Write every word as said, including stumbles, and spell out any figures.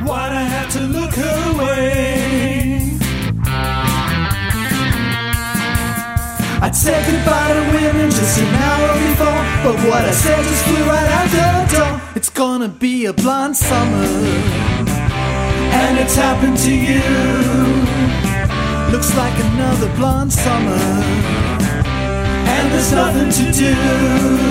Why'd I have to look her way? I'd said goodbye to women just an hour before, but what I said just flew right out the door. It's gonna be a blonde summer, and it's happened to you. Looks like another blonde summer, and there's nothing to do.